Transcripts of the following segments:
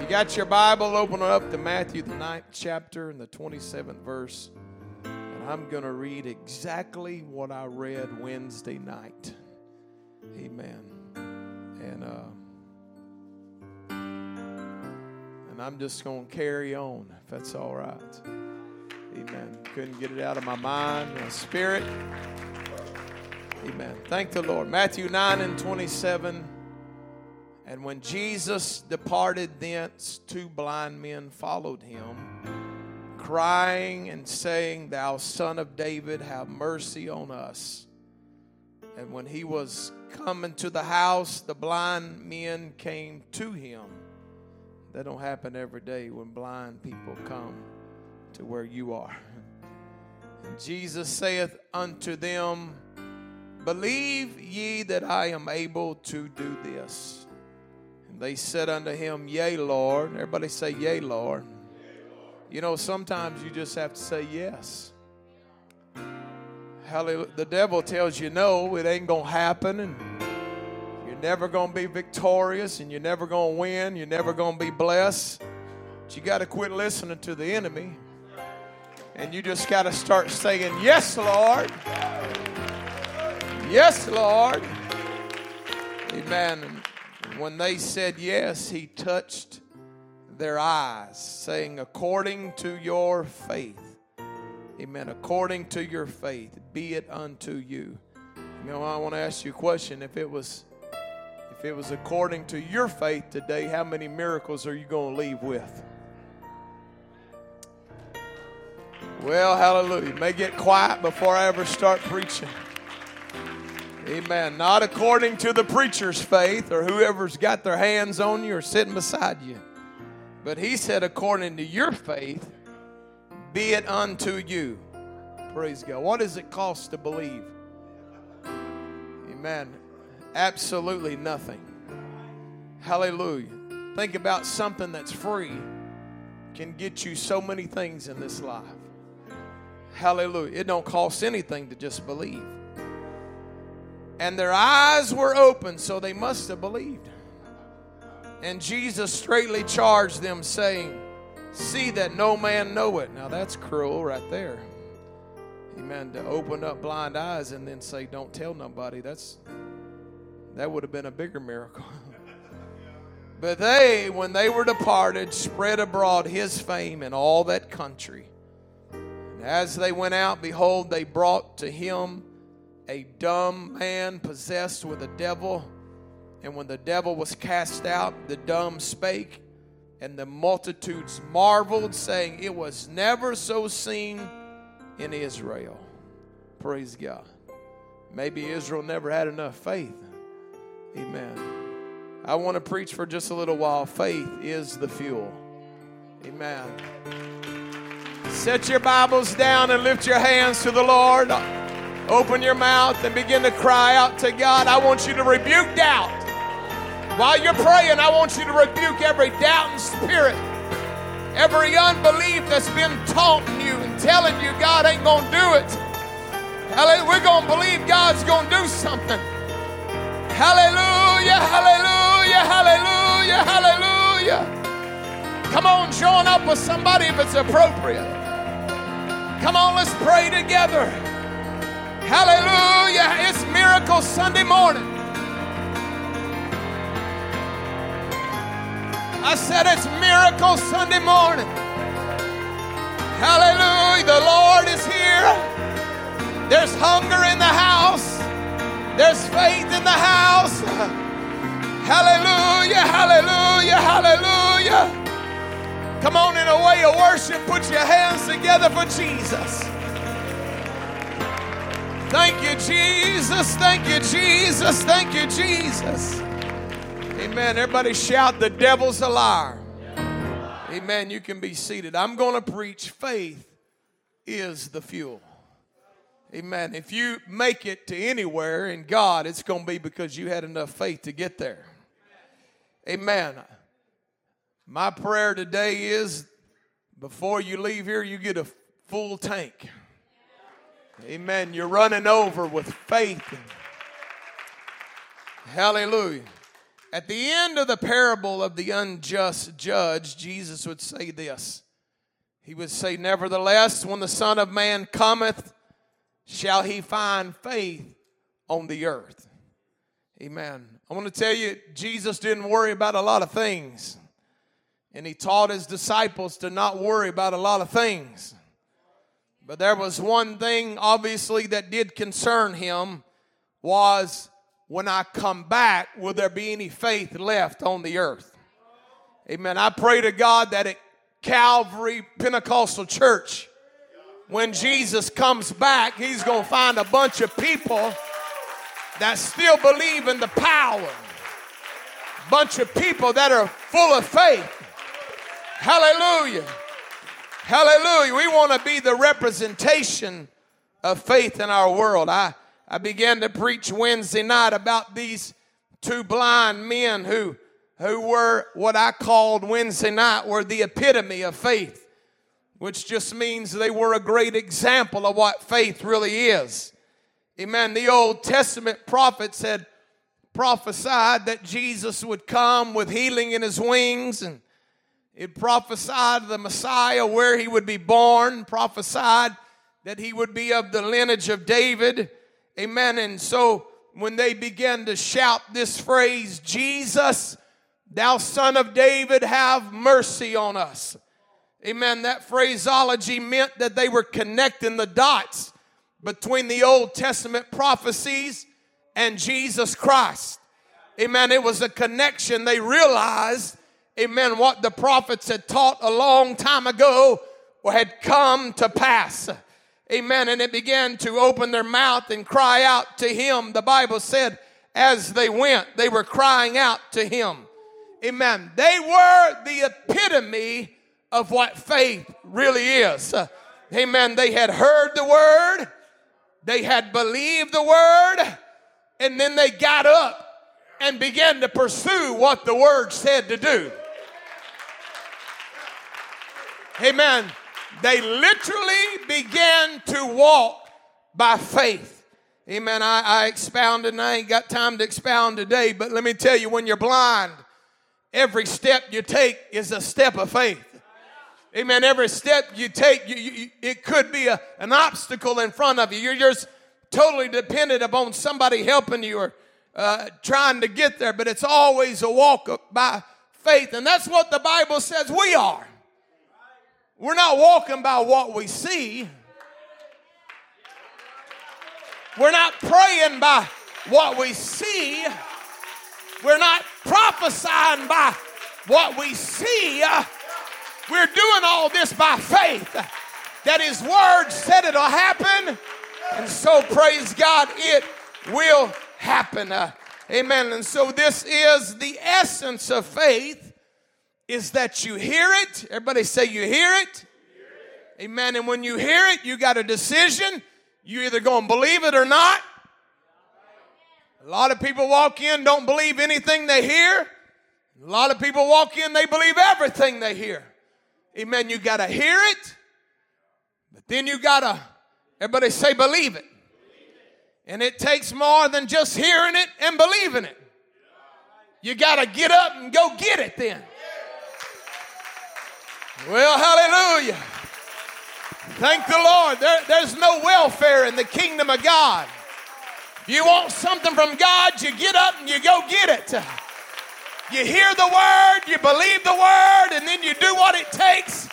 got your Bible, open it up to Matthew, the 9th chapter and the 27th verse. And I'm going to read exactly what I read Wednesday night. Amen. And I'm just going to carry on, if that's all right. Amen. Couldn't get it out of my mind, my spirit. Amen. Thank the Lord. Matthew 9 and 27. And when Jesus departed thence, 2 blind men followed him, crying and saying, Thou Son of David, have mercy on us. And when he was come into the house, the blind men came to him. That don't happen every day when blind people come to where you are. And Jesus saith unto them, Believe ye that I am able to do this? And they said unto him, Yea, Lord. Everybody say, Yea, Lord. You know, sometimes you just have to say yes. Hallelujah. The devil tells you no, it ain't going to happen, and you're never going to be victorious, and you're never going to win, you're never going to be blessed. But you got to quit listening to the enemy, and you just got to start saying, Yes, Lord. Yes, Lord. Amen. And when they said yes, he touched their eyes, saying, According to your faith. Amen. According to your faith, be it unto you. You know, I want to ask you a question. If it was according to your faith today, how many miracles are you going to leave with? Well, hallelujah. May get quiet before I ever start preaching. Amen. Not according to the preacher's faith or whoever's got their hands on you or sitting beside you. But he said, according to your faith, be it unto you. Praise God. What does it cost to believe? Amen. Absolutely nothing. Hallelujah. Think about something that's free can get you so many things in this life. Hallelujah. It don't cost anything to just believe. And their eyes were open, so they must have believed. And Jesus straightly charged them, saying, See that no man know it. Now that's cruel right there. Amen. To open up blind eyes and then say, don't tell nobody. That would have been a bigger miracle. But they, when they were departed, spread abroad his fame in all that country. And as they went out, behold, they brought to him a dumb man possessed with a devil. And when the devil was cast out, the dumb spake. And the multitudes marveled, saying, It was never so seen in Israel. Praise God. Maybe Israel never had enough faith. Amen. I want to preach for just a little while. Faith is the fuel. Amen. Set your Bibles down and lift your hands to the Lord. Open your mouth and begin to cry out to God. I want you to rebuke doubt. While you're praying, I want you to rebuke every doubting spirit, every unbelief that's been taunting you and telling you God ain't going to do it. Hallelujah. We're going to believe God's going to do something. Hallelujah, hallelujah, hallelujah, hallelujah. Come on, join up with somebody if it's appropriate. Come on, let's pray together. Hallelujah. It's Miracle Sunday morning. I said it's Miracle Sunday morning. Hallelujah. The Lord is here. There's hunger in the house. There's faith in the house. Hallelujah, hallelujah, hallelujah. Come on, in a way of worship, put your hands together for Jesus. Thank you, Jesus. Thank you, Jesus. Thank you, Jesus. Amen. Everybody shout, the devil's a liar. Amen. You can be seated. I'm going to preach faith is the fuel. Amen. If you make it to anywhere in God, it's going to be because you had enough faith to get there. Amen. My prayer today is before you leave here, you get a full tank. Amen. You're running over with faith. Hallelujah. At the end of the parable of the unjust judge, Jesus would say this. He would say, nevertheless, when the Son of Man cometh, shall he find faith on the earth? Amen. I want to tell you, Jesus didn't worry about a lot of things. And he taught his disciples to not worry about a lot of things. But there was one thing, obviously, that did concern him, was, when I come back, will there be any faith left on the earth? Amen. I pray to God that at Calvary Pentecostal Church, when Jesus comes back, he's going to find a bunch of people that still believe in the power. A bunch of people that are full of faith. Hallelujah. Hallelujah. We want to be the representation of faith in our world. I began to preach Wednesday night about these two blind men who were what I called Wednesday night were the epitome of faith, which just means they were a great example of what faith really is. Amen. The Old Testament prophets had prophesied that Jesus would come with healing in his wings, and it prophesied the Messiah where he would be born, prophesied that he would be of the lineage of David. Amen. And so when they began to shout this phrase, Jesus, thou Son of David, have mercy on us. Amen. That phraseology meant that they were connecting the dots between the Old Testament prophecies and Jesus Christ. Amen. It was a connection. They realized, amen, what the prophets had taught a long time ago had come to pass. Amen. And it began to open their mouth and cry out to him. The Bible said as they went, they were crying out to him. Amen. They were the epitome of what faith really is. Amen. They had heard the word. They had believed the word. And then they got up and began to pursue what the word said to do. Amen. They literally began to walk by faith. Amen. I expounded, and I ain't got time to expound today, but let me tell you, when you're blind, every step you take is a step of faith. Amen. Every step you take, it could be an obstacle in front of you. You're just totally dependent upon somebody helping you or trying to get there, but it's always a walk by faith. And that's what the Bible says we are. We're not walking by what we see. We're not praying by what we see. We're not prophesying by what we see. We're doing all this by faith that his word said it'll happen. And so praise God, it will happen. Amen. And so this is the essence of faith, is that you hear it. Everybody say you hear it. Amen. And when you hear it, you got a decision. You either going to believe it or not. A lot of people walk in, don't believe anything they hear. A lot of people walk in, they believe everything they hear. Amen. You got to hear it. But then you got to, everybody say believe it. And it takes more than just hearing it and believing it. You got to get up and go get it then. Well, hallelujah. Thank the Lord. There's no welfare in the kingdom of God. If you want something from God, you get up and you go get it. You hear the word, you believe the word, and then you do what it takes.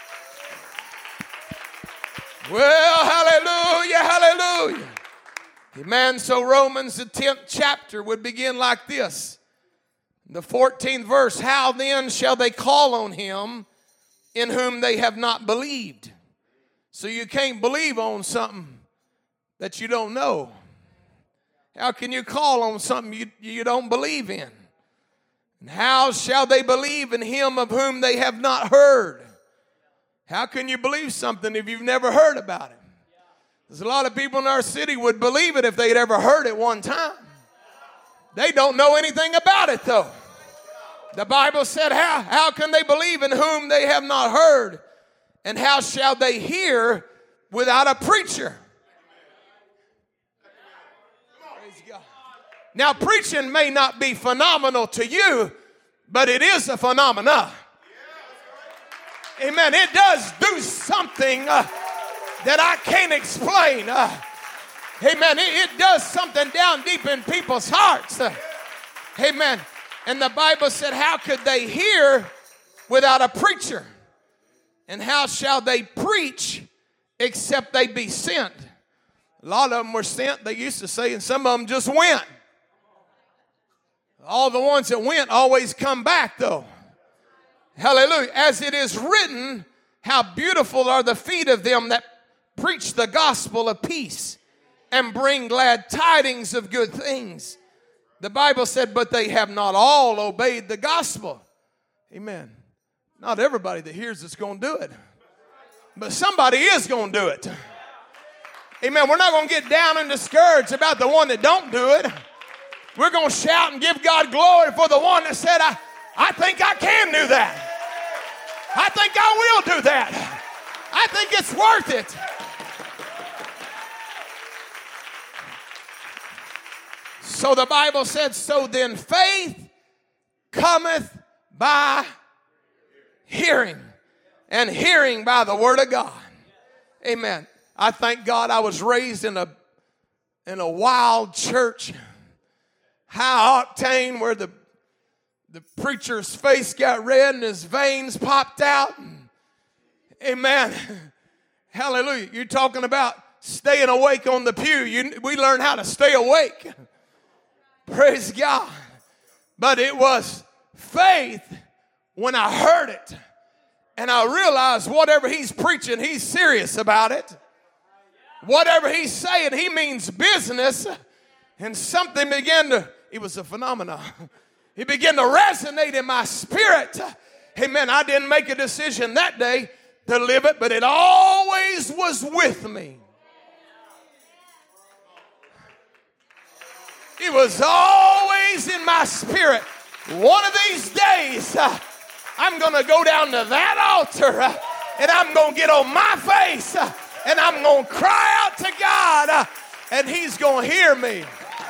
Well, hallelujah, hallelujah. Amen. So Romans, the 10th chapter would begin like this. The 14th verse, how then shall they call on him in whom they have not believed? So you can't believe on something that you don't know. How can you call on something you don't believe in? And how shall they believe in him of whom they have not heard? How can you believe something if you've never heard about it? There's a lot of people in our city would believe it if they'd ever heard it one time. They don't know anything about it though. The Bible said, how can they believe in whom they have not heard? And how shall they hear without a preacher? Praise God. Now, preaching may not be phenomenal to you, but it is a phenomena. Amen. It does do something that I can't explain. Amen. It does something down deep in people's hearts. Amen. And the Bible said, how could they hear without a preacher? And how shall they preach except they be sent? A lot of them were sent, they used to say, and some of them just went. All the ones that went always come back, though. Hallelujah. As it is written, how beautiful are the feet of them that preach the gospel of peace and bring glad tidings of good things. The Bible said, but they have not all obeyed the gospel. Amen. Not everybody that hears it's going to do it. But somebody is going to do it. Amen. We're not going to get down and discouraged about the one that don't do it. We're going to shout and give God glory for the one that said, I think I can do that. I think I will do that. I think it's worth it. So the Bible said, so then faith cometh by hearing, and hearing by the word of God. Amen. I thank God I was raised in a wild church, high octane, where the preacher's face got red and his veins popped out. Amen. Hallelujah. You're talking about staying awake on the pew. We learned how to stay awake. Praise God. But it was faith when I heard it. And I realized whatever he's preaching, he's serious about it. Whatever he's saying, he means business. And something it was a phenomenon. It began to resonate in my spirit. Amen. I didn't make a decision that day to live it, but it always was with me. It was always in my spirit. One of these days, I'm going to go down to that altar and I'm going to get on my face and I'm going to cry out to God and he's going to hear me.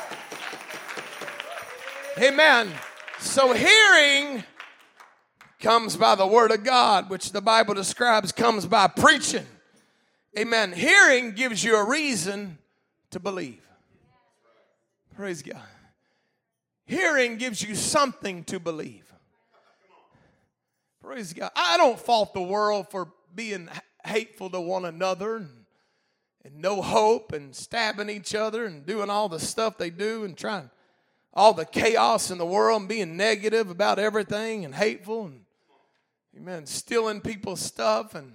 Amen. So hearing comes by the word of God, which the Bible describes comes by preaching. Amen. Hearing gives you a reason to believe. Praise God. Hearing gives you something to believe. Praise God. I don't fault the world for being hateful to one another and no hope and stabbing each other and doing all the stuff they do and trying all the chaos in the world and being negative about everything and hateful and, amen, stealing people's stuff. And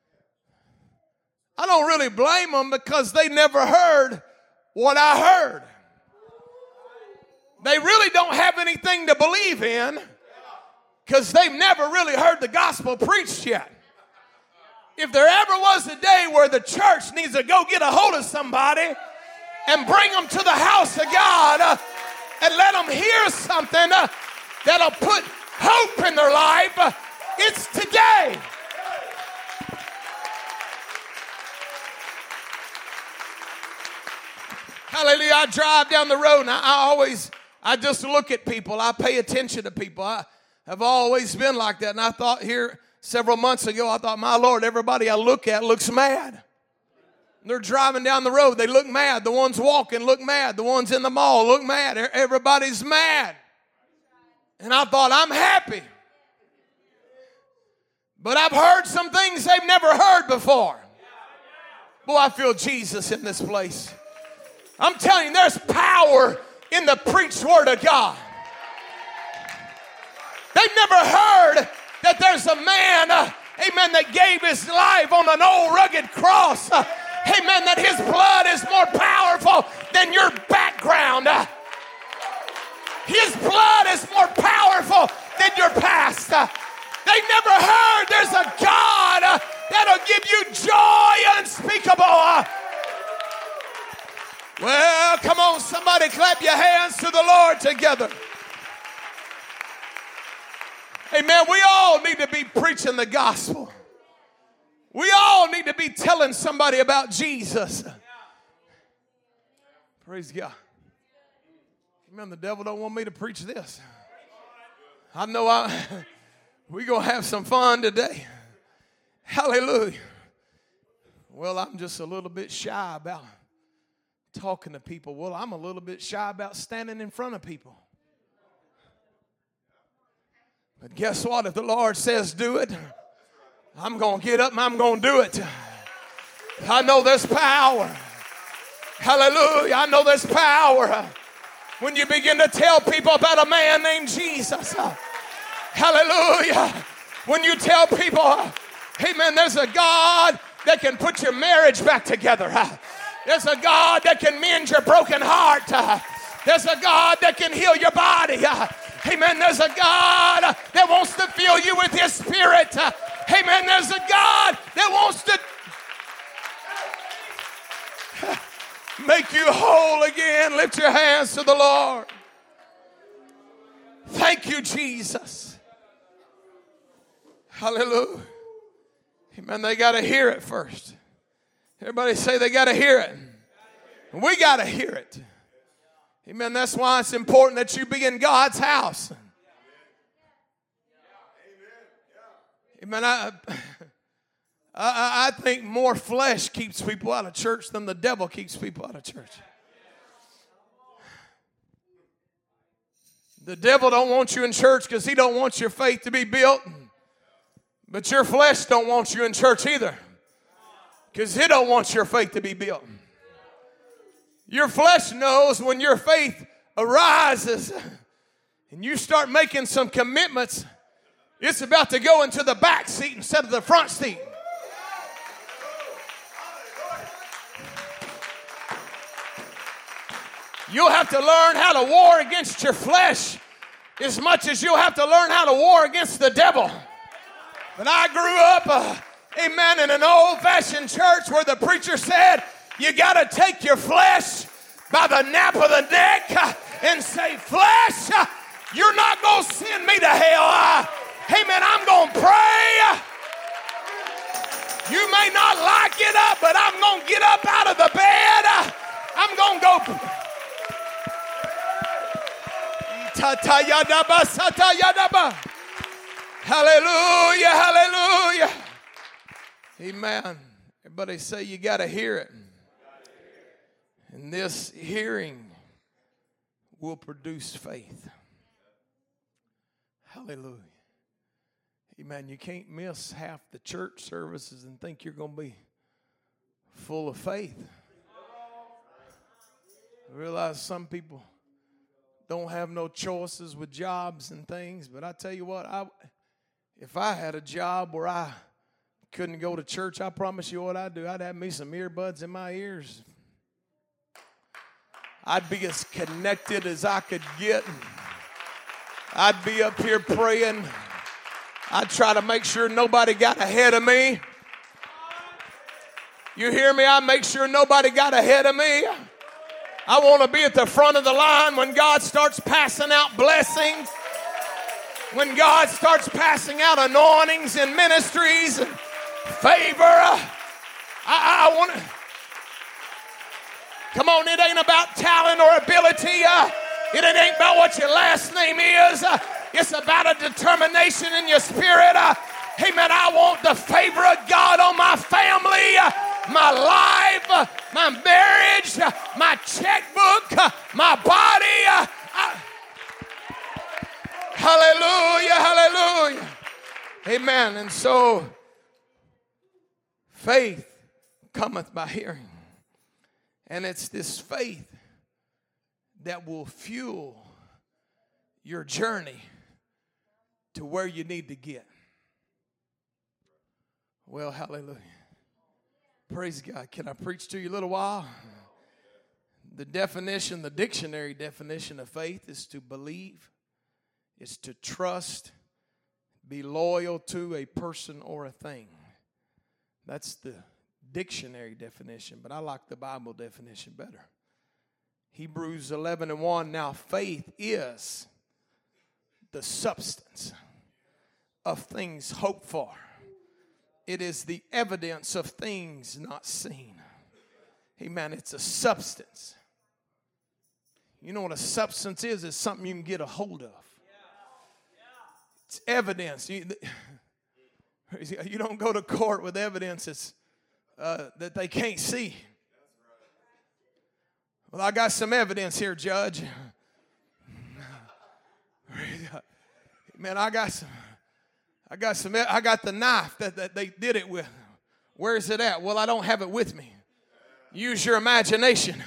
I don't really blame them because they never heard what I heard. They really don't have anything to believe in because they've never really heard the gospel preached yet. If there ever was a day where the church needs to go get a hold of somebody and bring them to the house of God and let them hear something that'll put hope in their life, it's today. Hallelujah. I drive down the road and I just look at people. I pay attention to people. I've always been like that. And I thought here several months ago, I thought, my Lord, everybody I look at looks mad. They're driving down the road. They look mad. The ones walking look mad. The ones in the mall look mad. Everybody's mad. And I thought, I'm happy. But I've heard some things they've never heard before. Boy, I feel Jesus in this place. I'm telling you, there's power in the preached word of God. They've never heard that there's a man, amen, that gave his life on an old rugged cross. Amen, that his blood is more powerful than your background. His blood is more powerful than your past. They never heard there's a God that'll give you joy unspeakable. Well, come on, somebody clap your hands to the Lord together. Amen. We all need to be preaching the gospel. We all need to be telling somebody about Jesus. Praise God. Amen. The devil don't want me to preach this. I know we're going to have some fun today. Hallelujah. Well, I'm just a little bit shy about talking to people. Well, I'm a little bit shy about standing in front of people. But guess what? If the Lord says do it, I'm going to get up and I'm going to do it. I know there's power. Hallelujah. I know there's power when you begin to tell people about a man named Jesus. Hallelujah. When you tell people, amen, there's a God that can put your marriage back together. There's a God that can mend your broken heart. There's a God that can heal your body. Amen. There's a God that wants to fill you with His Spirit. Amen. There's a God that wants to make you whole again. Lift your hands to the Lord. Thank you, Jesus. Hallelujah. Amen. They got to hear it first. Everybody say they got to hear it. And we got to hear it. Amen. That's why it's important that you be in God's house. Amen. I think more flesh keeps people out of church than the devil keeps people out of church. The devil don't want you in church because he don't want your faith to be built. But your flesh don't want you in church either because he don't want your faith to be built. Your flesh knows when your faith arises and you start making some commitments, it's about to go into the back seat instead of the front seat. You'll have to learn how to war against your flesh as much as you'll have to learn how to war against the devil. But I grew up, amen, in an old-fashioned church where the preacher said, you got to take your flesh by the nape of the neck and say, flesh, you're not going to send me to hell. Amen, I'm going to pray. You may not like it up, but I'm going to get up out of the bed. I'm going to go. Hallelujah, hallelujah. Amen. Everybody say you got to hear it. And this hearing will produce faith. Hallelujah. Amen. You can't miss half the church services and think you're going to be full of faith. I realize some people don't have no choices with jobs and things, but I tell you what, if I had a job where I couldn't go to church, I promise you what I'd do. I'd have me some earbuds in my ears. I'd be as connected as I could get. I'd be up here praying. I'd try to make sure nobody got ahead of me. You hear me? I'd make sure nobody got ahead of me. I want to be at the front of the line when God starts passing out blessings. When God starts passing out anointings and ministries and favor. I want to. Come on, it ain't about talent or ability. It ain't about what your last name is. It's about a determination in your spirit. Amen. I want the favor of God on my family, my life, my marriage, my checkbook, my body. Hallelujah, hallelujah. Amen. And so, faith cometh by hearing. And it's this faith that will fuel your journey to where you need to get. Well, hallelujah. Praise God. Can I preach to you a little while? The dictionary definition of faith is to believe, is to trust, be loyal to a person or a thing. That's the dictionary definition, but I like the Bible definition better. Hebrews 11:1. Now faith is the substance of things hoped for. It is the evidence of things not seen. Amen. It's a substance. You know what a substance is? It's something you can get a hold of. It's evidence. You don't go to court with evidence that they can't see. Well, I got some evidence here, Judge. Man, I got the knife that they did it with. Where is it at? Well, I don't have it with me. Use your imagination.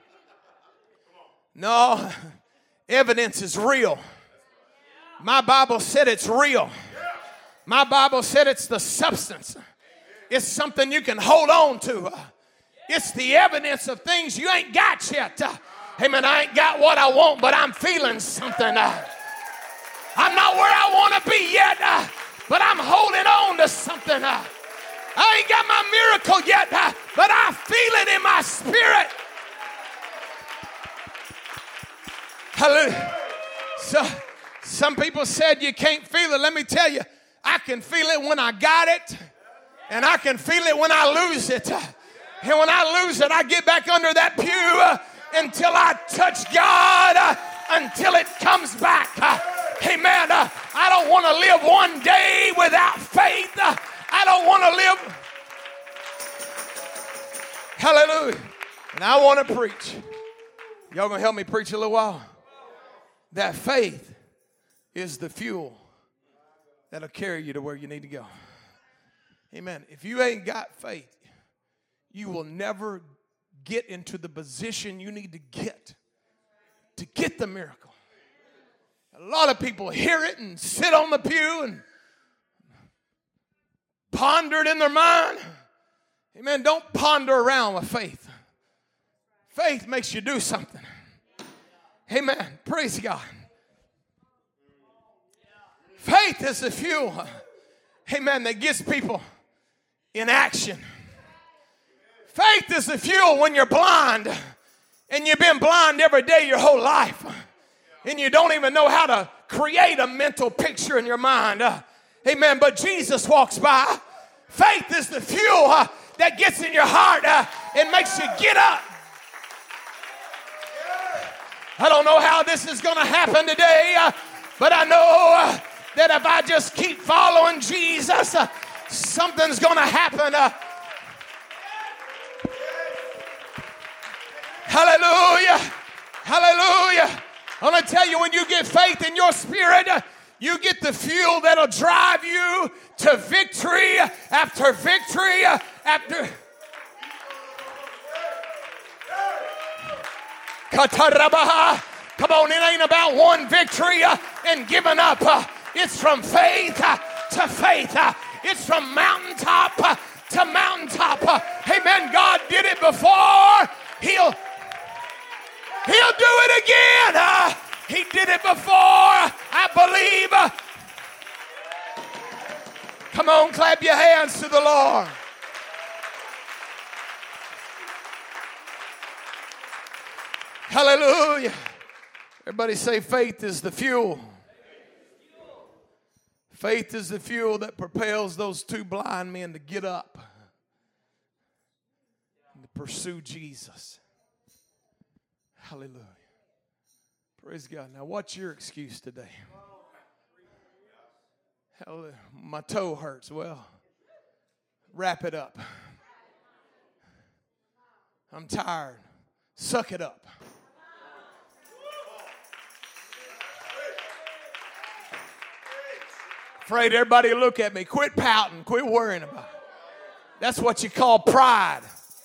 No, evidence is real. My Bible said it's real. My Bible said it's the substance. It's something you can hold on to. It's the evidence of things you ain't got yet. Amen. I ain't got what I want, but I'm feeling something. I'm not where I want to be yet, but I'm holding on to something. I ain't got my miracle yet, but I feel it in my spirit. Hallelujah. So, some people said you can't feel it. Let me tell you, I can feel it when I got it, and I can feel it when I lose it. And when I lose it, I get back under that pew until I touch God, until it comes back. Amen. I don't want to live one day without faith. I don't want to live. Hallelujah. And I want to preach. Y'all going to help me preach a little while? That faith is the fuel that'll carry you to where you need to go. Amen. If you ain't got faith, you will never get into the position you need to get the miracle. A lot of people hear it and sit on the pew and ponder it in their mind. Amen. Don't ponder around with faith. Faith makes you do something. Amen. Praise God. Faith is the fuel, amen, that gets people in action. Faith is the fuel when you're blind, and you've been blind every day your whole life, and you don't even know how to create a mental picture in your mind. Amen. But Jesus walks by. Faith is the fuel that gets in your heart and makes you get up. I don't know how this is going to happen today, but I know that if I just keep following Jesus, something's going to happen. Hallelujah. Hallelujah. I'm going to tell you, when you get faith in your spirit, you get the fuel that'll drive you to victory after victory after. Come on, it ain't about one victory and giving up. It's from faith to faith. It's from mountaintop to mountaintop. Amen. God did it before. He'll do it again. He did it before. I believe. Come on, clap your hands to the Lord. Hallelujah. Everybody say, faith is the fuel. Faith is the fuel that propels those two blind men to get up and to pursue Jesus. Hallelujah. Praise God. Now, what's your excuse today? Hallelujah. My toe hurts. Well, wrap it up. I'm tired. Suck it up. Afraid everybody will look at me. Quit pouting. Quit worrying about it. That's what you call pride.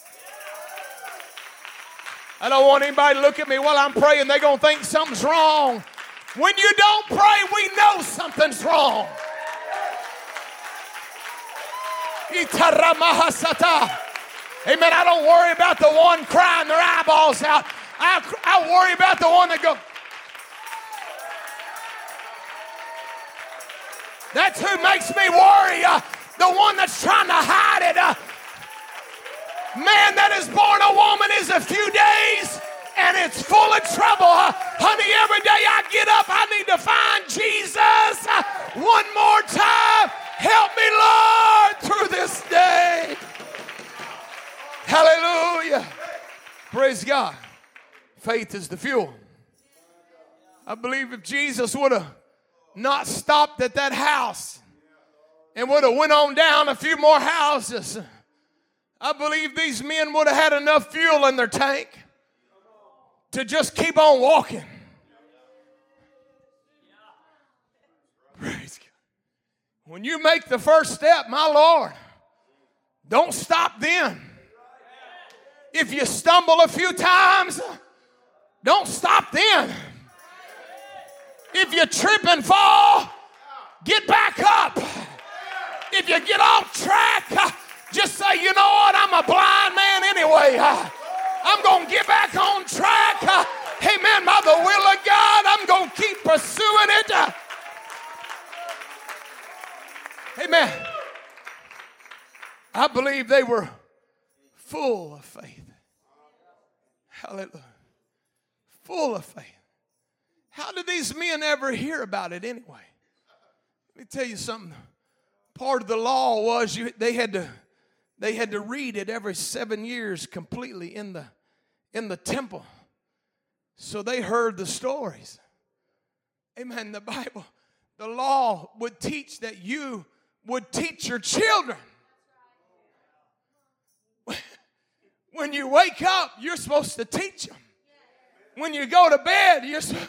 I don't want anybody to look at me while I'm praying. They're going to think something's wrong. When you don't pray, we know something's wrong. Amen. I don't worry about the one crying their eyeballs out. I worry about the one that goes. That's who makes me worry. The one that's trying to hide it. Man that is born a woman is a few days and it's full of trouble. Honey, every day I get up, I need to find Jesus. One more time. Help me, Lord, through this day. Hallelujah. Praise God. Faith is the fuel. I believe if Jesus would have not stopped at that house and would have went on down a few more houses, I believe these men would have had enough fuel in their tank to just keep on walking. Praise God. When you make the first step, my Lord, don't stop then. If you stumble a few times, don't stop then. If you trip and fall, get back up. If you get off track, just say, you know what, I'm a blind man anyway. I'm going to get back on track. Amen. By the will of God, I'm going to keep pursuing it. Amen. I believe they were full of faith. Hallelujah. Full of faith. How did these men ever hear about it anyway? Let me tell you something. Part of the law was they had to read it every 7 years completely in the temple. So they heard the stories. Amen. The Bible, the law would teach that you would teach your children. When you wake up, you're supposed to teach them. When you go to bed,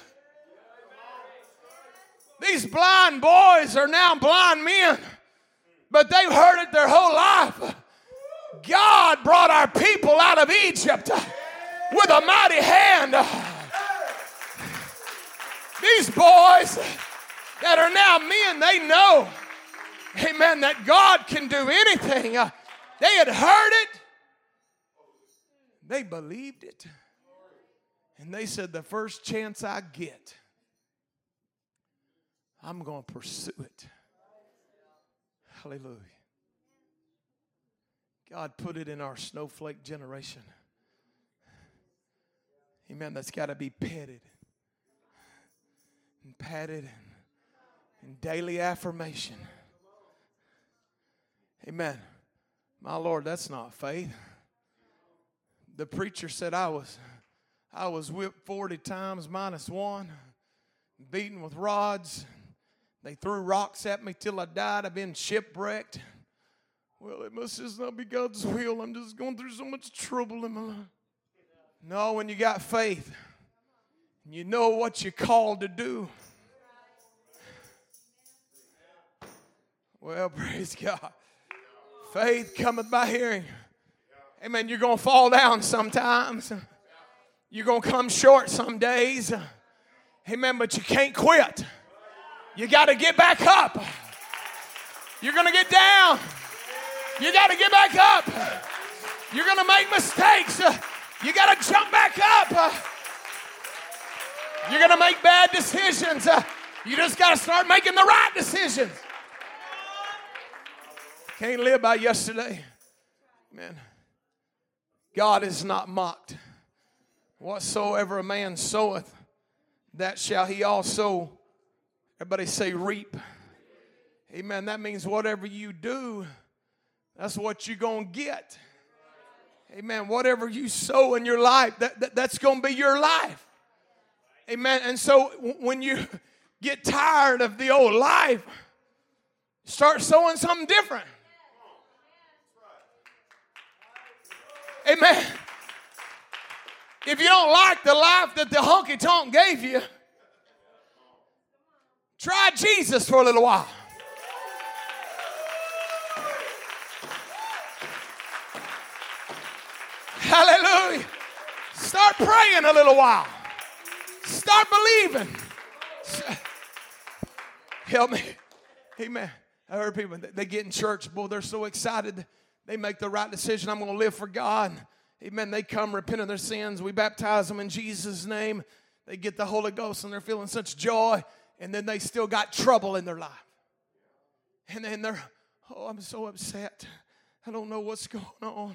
these blind boys are now blind men, but they've heard it their whole life. God brought our people out of Egypt with a mighty hand. These boys that are now men, they know, amen, that God can do anything. They had heard it. They believed it. And they said, the first chance I get, I'm going to pursue it. Hallelujah. God put it in our snowflake generation. Amen. That's got to be petted and patted and daily affirmation. Amen. My Lord, that's not faith. The preacher said I was whipped 40 times minus one, beaten with rods. They threw rocks at me till I died. I've been shipwrecked. Well, it must just not be God's will. I'm just going through so much trouble in my life. No, when you got faith, and you know what you're called to do. Well, praise God. Faith cometh by hearing. Amen. You're going to fall down sometimes. You're going to come short some days. Amen. But you can't quit. You got to get back up. You're going to get down. You got to get back up. You're going to make mistakes. You got to jump back up. You're going to make bad decisions. You just got to start making the right decisions. Can't live by yesterday. Man, God is not mocked. Whatsoever a man soweth, that shall he also, everybody say, reap. Amen. That means whatever you do, that's what you're going to get. Amen. Whatever you sow in your life, that's going to be your life. Amen. And so when you get tired of the old life, start sowing something different. Amen. If you don't like the life that the honky-tonk gave you, try Jesus for a little while. Hallelujah. Start praying a little while. Start believing. Help me. Amen. I heard people, they get in church, boy, they're so excited. They make the right decision. I'm going to live for God. Amen. They come, repent of their sins. We baptize them in Jesus' name. They get the Holy Ghost and they're feeling such joy. And then they still got trouble in their life. And then they're, oh, I'm so upset. I don't know what's going on.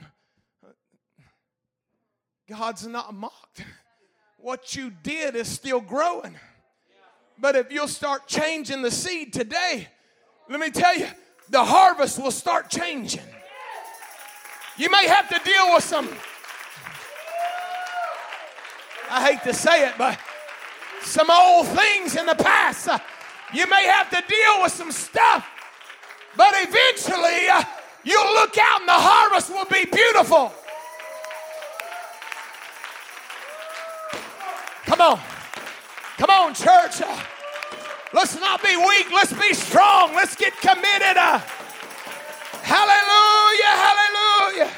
God's not mocked. What you did is still growing. But if you'll start changing the seed today, let me tell you, the harvest will start changing. You may have to deal with some, I hate to say it, but some old things in the past. You may have to deal with some stuff, but eventually you'll look out and the harvest will be beautiful. Come on. Come on, church. Let's not be weak. Let's be strong. Let's get committed. Hallelujah, hallelujah.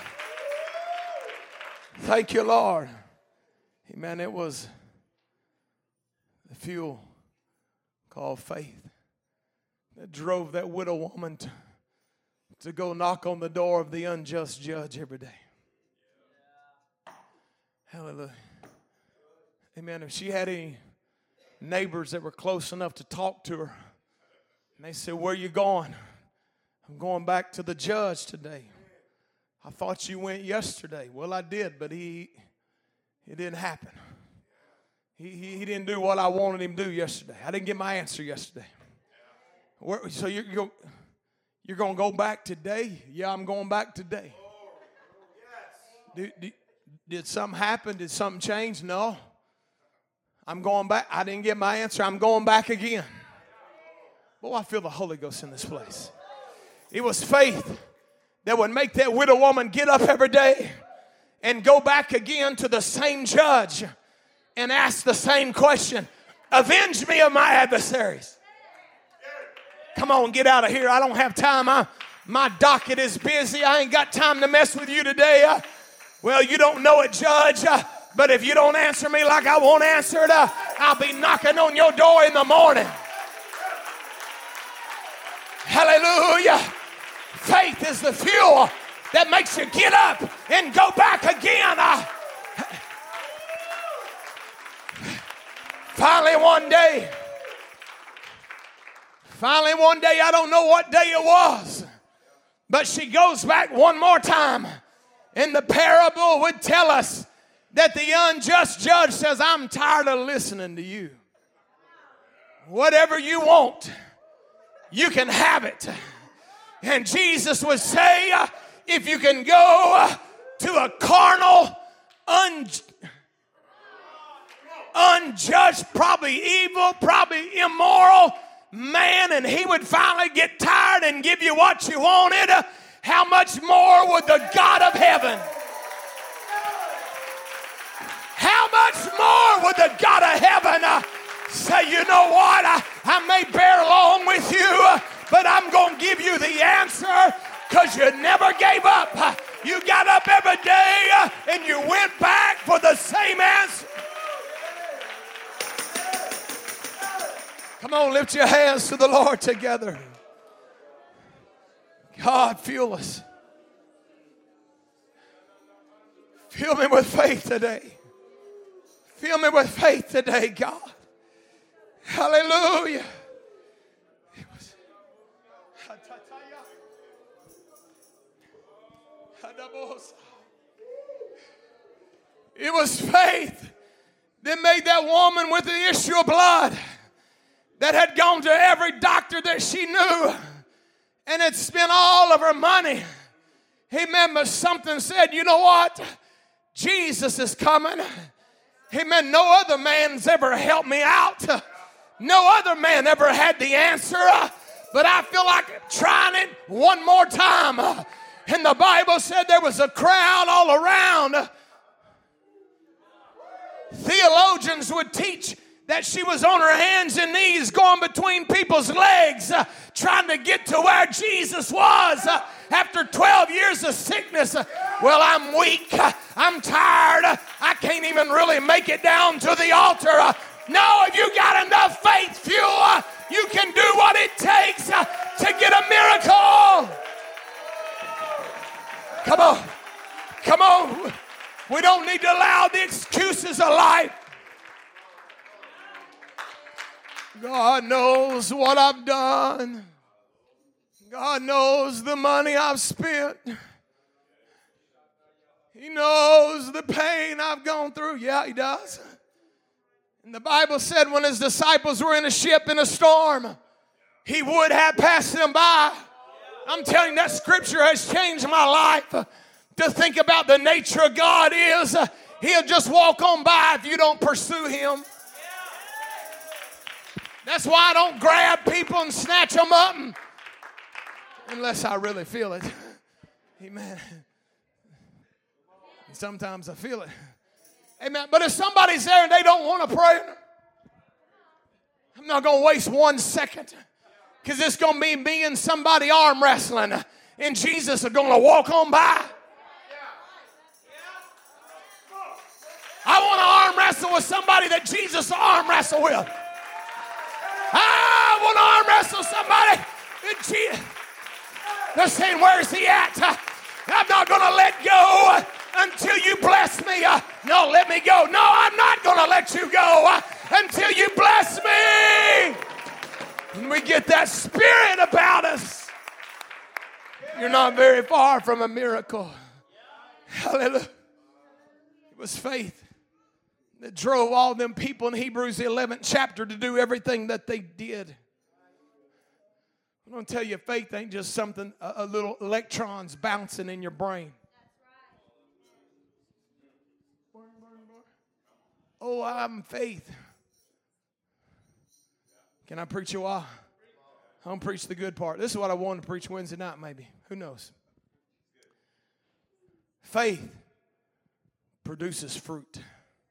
Thank you, Lord. Amen. It was the fuel called faith that drove that widow woman to go knock on the door of the unjust judge every day. Hallelujah. Amen. If she had any neighbors that were close enough to talk to her, and they said, "Where you going?" "I'm going back to the judge today." "I thought you went yesterday." "Well, I did, but it didn't happen. He didn't do what I wanted him to do yesterday. I didn't get my answer yesterday." "So you're going to go back today?" "Yeah, I'm going back today." Did something happen? Did something change?" "No. I'm going back. I didn't get my answer. I'm going back again." Boy, I feel the Holy Ghost in this place. It was faith that would make that widow woman get up every day and go back again to the same judge and ask the same question. "Avenge me of my adversaries." Come on, get out of here. I don't have time. My docket is busy. I ain't got time to mess with you today. Well, you don't know it, Judge. But if you don't answer me like I want answered, I'll be knocking on your door in the morning. Hallelujah. Faith is the fuel that makes you get up and go back again. Finally one day, I don't know what day it was, but she goes back one more time. And the parable would tell us that the unjust judge says, "I'm tired of listening to you. Whatever you want, you can have it." And Jesus would say, if you can go to a carnal, unjudged, probably evil, probably immoral man, and he would finally get tired and give you what you wanted, how much more would the God of heaven? How much more would the God of heaven say, "You know what, I may bear along with you, but I'm going to give you the answer because you never gave up. You got up every day and you went back for the same answer." Come on, lift your hands to the Lord together. God, fuel us. Fill me with faith today. Fill me with faith today, God. Hallelujah. It was faith that made that woman with the issue of blood, that had gone to every doctor that she knew and had spent all of her money. Amen. But something said, "You know what? Jesus is coming." Amen. No other man's ever helped me out. No other man ever had the answer. But I feel like trying it one more time. And the Bible said there was a crowd all around. Theologians would teach that she was on her hands and knees going between people's legs trying to get to where Jesus was after 12 years of sickness. "Well, I'm weak. I'm tired. I can't even really make it down to the altar." No, if you got enough faith fuel, you can do what it takes to get a miracle. Come on. Come on. We don't need to allow the excuses of life. God knows what I've done. God knows the money I've spent. He knows the pain I've gone through. Yeah, he does. And the Bible said when his disciples were in a ship in a storm, he would have passed them by. I'm telling you, that scripture has changed my life. To think about the nature of God is, he'll just walk on by if you don't pursue him. That's why I don't grab people and snatch them up unless I really feel it. Amen. And sometimes I feel it. Amen. But if somebody's there and they don't want to pray, I'm not going to waste 1 second, because it's going to be me and somebody arm wrestling, and Jesus is going to walk on by. I want to arm wrestle with somebody that Jesus will arm wrestle with. I want to arm wrestle somebody that Jesus. They're saying, where's he at? I'm not going to let go until you bless me. No, let me go. No, I'm not going to let you go until you bless me. And we get that spirit about us. You're not very far from a miracle. Hallelujah. It was faith that drove all them people in Hebrews the 11th chapter to do everything that they did. I'm going to tell you, faith ain't just something, a little electrons bouncing in your brain. Oh, I'm faith. Can I preach a while? I'm going to preach the good part. This is what I wanted to preach Wednesday night, maybe. Who knows? Faith produces fruit.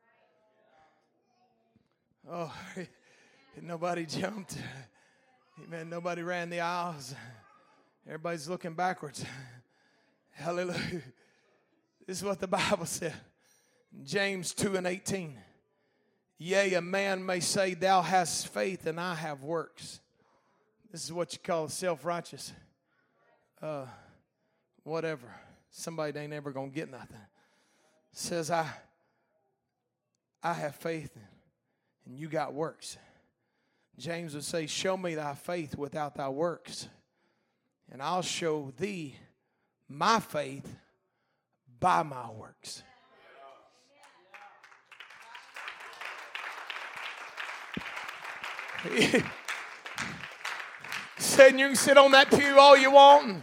Oh, nobody jumped. Amen. Nobody ran the aisles. Everybody's looking backwards. Hallelujah. This is what the Bible said. James 2:18. Yea, a man may say, thou hast faith and I have works. This is what you call self-righteous. Whatever. Somebody that ain't ever going to get nothing. Says, I have faith and you got works. James would say, show me thy faith without thy works, and I'll show thee my faith by my works. Said you can sit on that pew all you want and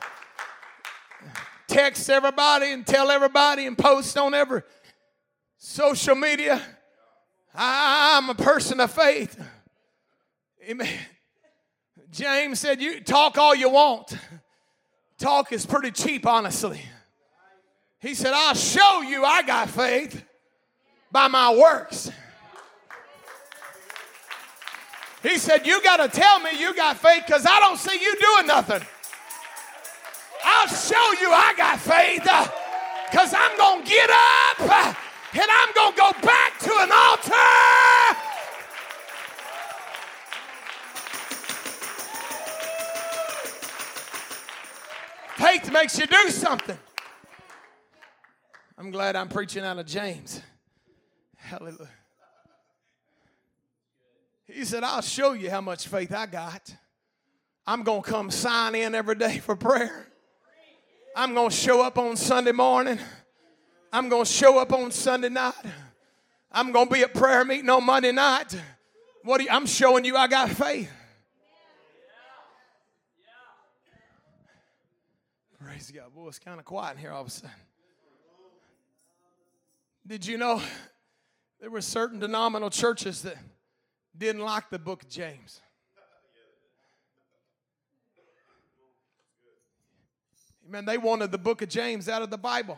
text everybody and tell everybody and post on every social media. I'm a person of faith. Amen. James said, you talk all you want. Talk is pretty cheap, honestly. He said, I'll show you I got faith by my works. He said, you got to tell me you got faith because I don't see you doing nothing. I'll show you I got faith because I'm going to get up and I'm going to go back to an altar. Faith makes you do something. I'm glad I'm preaching out of James. Hallelujah. He said, I'll show you how much faith I got. I'm going to come sign in every day for prayer. I'm going to show up on Sunday morning. I'm going to show up on Sunday night. I'm going to be at prayer meeting on Monday night. I'm showing you I got faith. Praise God. Boy, it's kind of quiet in here all of a sudden. Did you know there were certain denominational churches that didn't like the book of James? Amen. They wanted the book of James out of the Bible.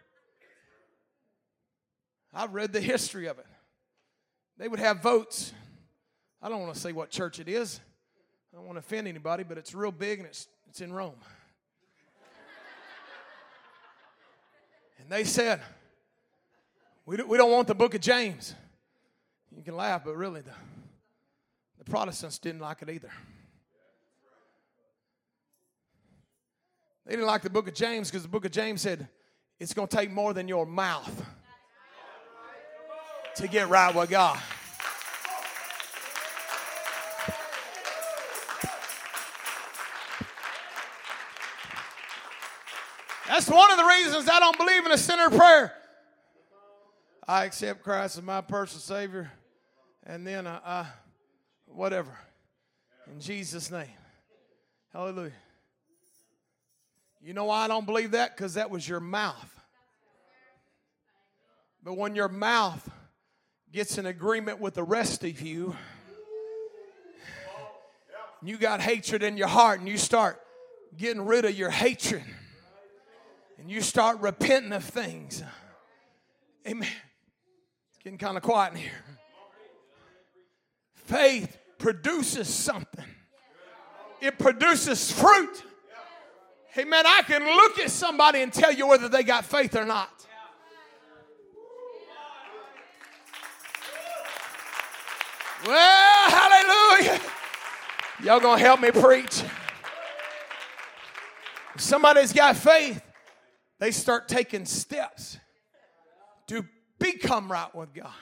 I've read the history of it. They would have votes. I don't want to say what church it is. I don't want to offend anybody, but it's real big and it's in Rome. And they said, we don't want the book of James. You can laugh, but really the Protestants didn't like it either. They didn't like the book of James because the book of James said it's going to take more than your mouth to get right with God. That's one of the reasons I don't believe in a sinner prayer. I accept Christ as my personal Savior, and then whatever. In Jesus' name. Hallelujah. You know why I don't believe that? Because that was your mouth. But when your mouth gets in agreement with the rest of you, You got hatred in your heart, and you start getting rid of your hatred. And you start repenting of things. Amen. It's getting kind of quiet in here. Faith produces something. It produces fruit. Amen. I can look at somebody and tell you whether they got faith or not. Well, hallelujah. Y'all gonna help me preach? If somebody's got faith, they start taking steps to become right with God.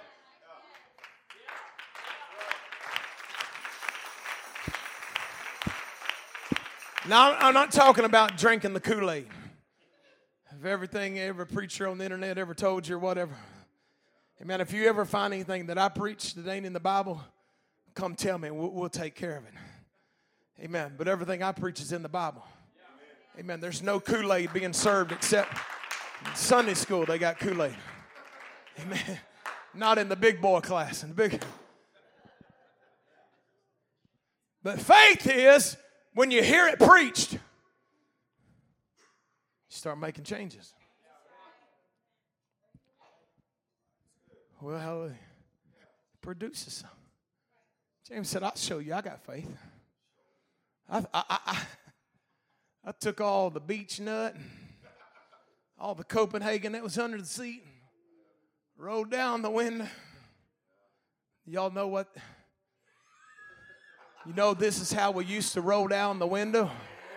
Now, I'm not talking about drinking the Kool-Aid. Of everything every preacher on the internet ever told you or whatever. Amen. If you ever find anything that I preach that ain't in the Bible, come tell me. We'll take care of it. Amen. But everything I preach is in the Bible. Amen. There's no Kool-Aid being served except in Sunday school they got Kool-Aid. Amen. Not in the big boy class. But faith is when you hear it preached, you start making changes. Well, hallelujah. Produces some. James said, I'll show you. I got faith. I took all the beech nut and all the Copenhagen that was under the seat and rolled down the window. Y'all know what? You know this is how we used to roll down the window?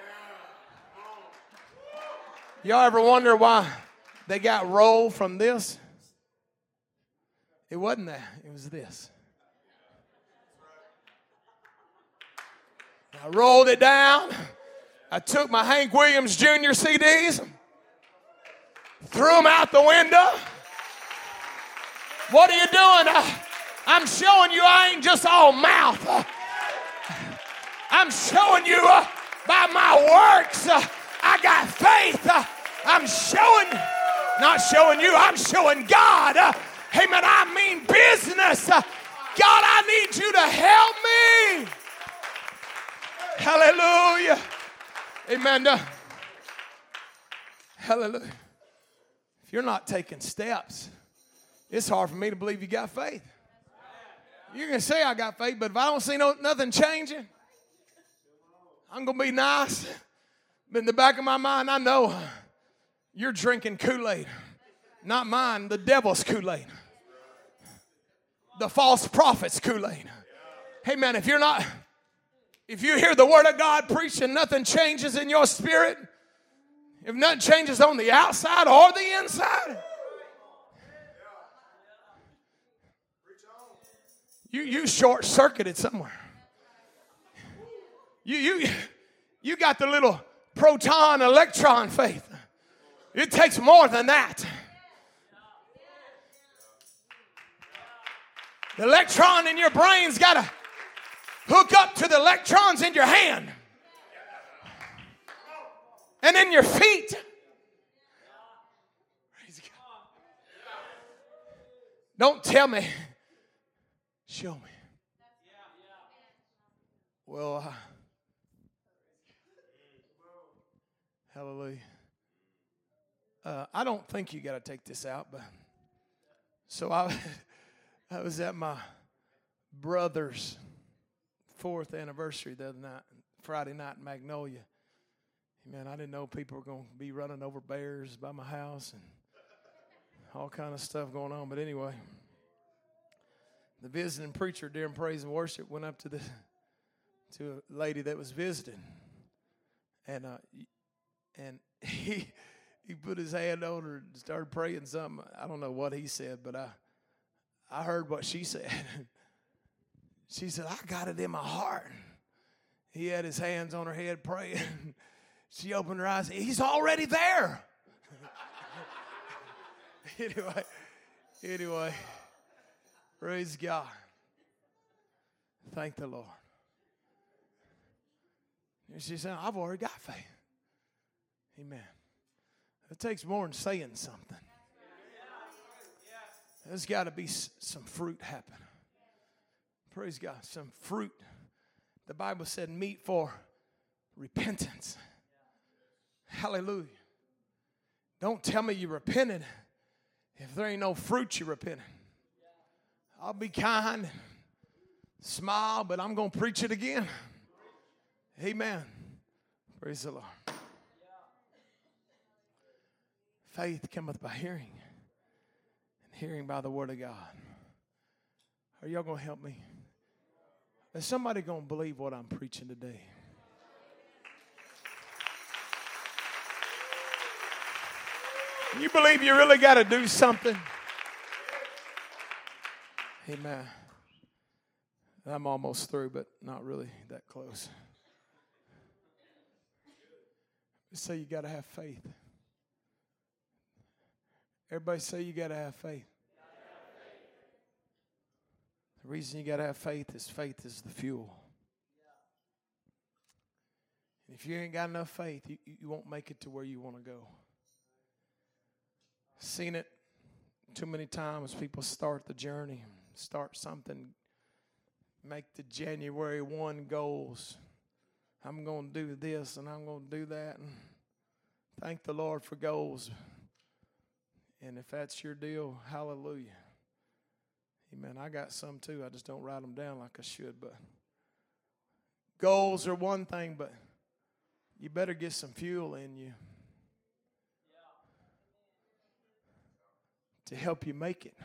Y'all ever wonder why they got roll from this? It wasn't that. It was this. I rolled it down. I took my Hank Williams Jr. CDs, threw them out the window. What are you doing? I'm showing you I ain't just all mouth. I'm showing you by my works. I got faith. I'm showing, not showing you, I'm showing God. Amen. I mean business. God, I need you to help me. Hallelujah. Amen. Hallelujah. If you're not taking steps, it's hard for me to believe you got faith. You can say I got faith, but if I don't see nothing changing, I'm going to be nice. But in the back of my mind, I know you're drinking Kool-Aid. Not mine, the devil's Kool-Aid. The false prophet's Kool-Aid. Hey, man, if you hear the word of God preached and nothing changes in your spirit, if nothing changes on the outside or the inside, you short-circuited somewhere. You got the little proton electron faith. It takes more than that. The electron in your brain's got to hook up to the electrons in your hand and in your feet. Praise God. Don't tell me. Show me. Well, hallelujah. I don't think you got to take this out, but so I was at my brother's 4th anniversary the other night, Friday night in Magnolia. Man, I didn't know people were going to be running over bears by my house and all kind of stuff going on. But anyway, the visiting preacher during praise and worship went up to a lady that was visiting, and he put his hand on her and started praying something. I don't know what he said, but I heard what she said. She said, I got it in my heart. He had his hands on her head praying. She opened her eyes. He's already there. Anyway, praise God. Thank the Lord. And she said, I've already got faith. Amen. It takes more than saying something. There's got to be some fruit happen. Praise God. Some fruit The Bible said meet for repentance. Hallelujah. Don't tell me you repented if there ain't no fruit you repented. I'll be kind, smile, but I'm going to preach it again. Amen. Praise the Lord. Faith cometh by hearing, and hearing by the word of God. Are y'all going to help me? Is somebody going to believe what I'm preaching today? You believe you really got to do something? Amen. I'm almost through, but not really that close. Say you got to have faith. Everybody say you got to have faith. The reason you got to have faith is the fuel. And if you ain't got enough faith, you won't make it to where you want to go. Seen it too many times. People start the journey, start something, make the January 1 goals. I'm going to do this and I'm going to do that. And thank the Lord for goals. And if that's your deal, hallelujah. Amen. I got some too. I just don't write them down like I should. But goals are one thing, but you better get some fuel in you to help you make it.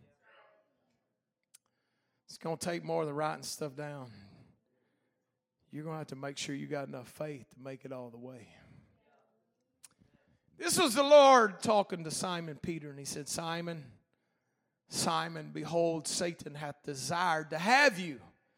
It's going to take more than writing stuff down. You're going to have to make sure you got enough faith to make it all the way. This was the Lord talking to Simon Peter, and he said, Simon, Simon, behold, Satan hath desired to have you.